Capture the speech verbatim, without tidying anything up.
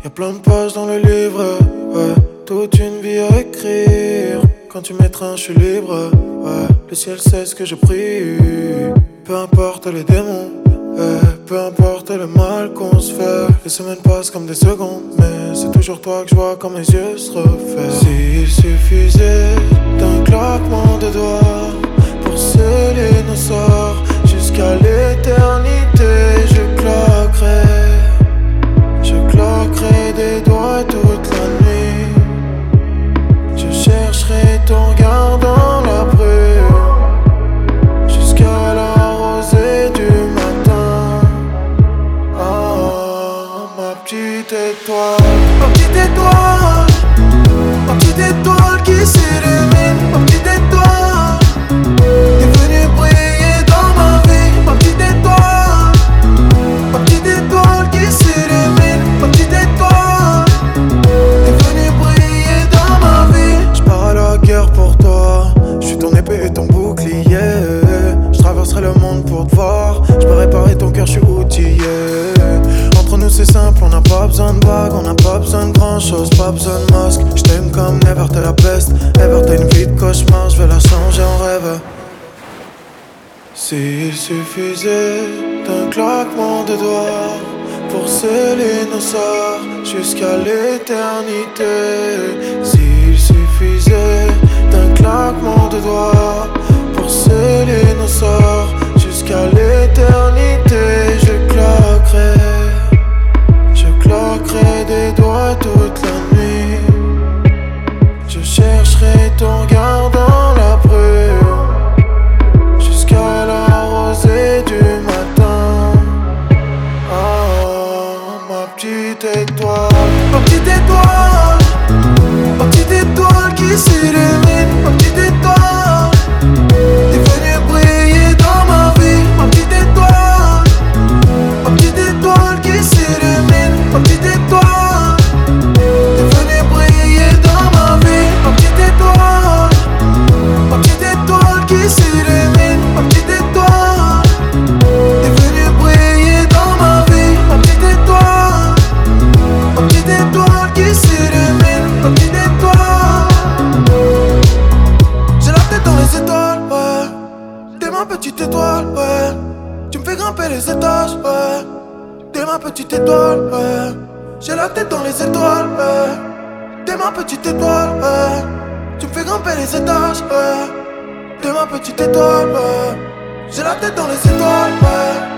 Y'a plein de pages dans le livre, ouais. Toute une vie à écrire. Quand tu mettras un, je suis libre, ouais. Le ciel sait ce que je prie. Peu importe les démons, ouais. Peu importe le mal qu'on se fait. Les semaines passent comme des secondes, mais c'est toujours toi que je vois quand mes yeux se refaient. S'il suffisait d'un claquement de doigts pour sceller nos sorts jusqu'à l'éternité, je claquerais, je claquerais des doigts toute la nuit. Je chercherai ton regard dans la brume jusqu'à la rosée du matin. Oh, ma petite étoile, ma petite étoile, ma petite étoile qui s'illumine, ma petite étoile, t'es venue briller dans ma vie, ma petite étoile, ma petite étoile qui s'illumine, ma petite étoile, t'es venue briller dans ma vie. J'pars à la guerre pour toi, j'suis ton épée et ton bouclier. J'traverserai le monde pour te voir, j'peux réparer ton cœur, j'suis outillé. Entre nous c'est simple, on n'a pas besoin de bague, on n'a pas besoin de grand chose, pas besoin de masque. J't'aime comme never, t'es la peste. Ever, t'as une vie de cauchemar, j'vais la changer en rêve. S'il suffisait d'un claquement de doigts pour sceller nos sorts jusqu'à l'éternité. S'il suffisait d'un claquement de doigts pour sceller nos sorts jusqu'à l'éternité, je claquerais, je claquerais des doigts toute la nuit. Je chercherai ton regard dans la brume jusqu'à la rosée du matin. Oh, ma petite étoile, ma petite étoile, ma petite étoile qui s'illumine, ma petite étoile, t'es venue briller dans ma vie, ma petite étoile, ma petite étoile qui s'illumine, ma petite étoile, t'es venue briller dans ma vie, ma petite étoile, ma petite étoile qui s'illumine, ma petite étoile, t'es venue briller dans ma vie, ma petite étoile, ma petite étoile qui s'illumine, ma petite étoile. J'ai la tête dans les étoiles, ouais. T'es ma petite étoile, ouais. Tu me fais grimper les étages, ouais. T'es ma petite étoile, ouais. J'ai la tête dans les étoiles, ouais. T'es ma petite étoile, ouais. Tu me fais grimper les étages, ouais. T'es ma petite étoile, ouais. J'ai la tête dans les étoiles, ouais.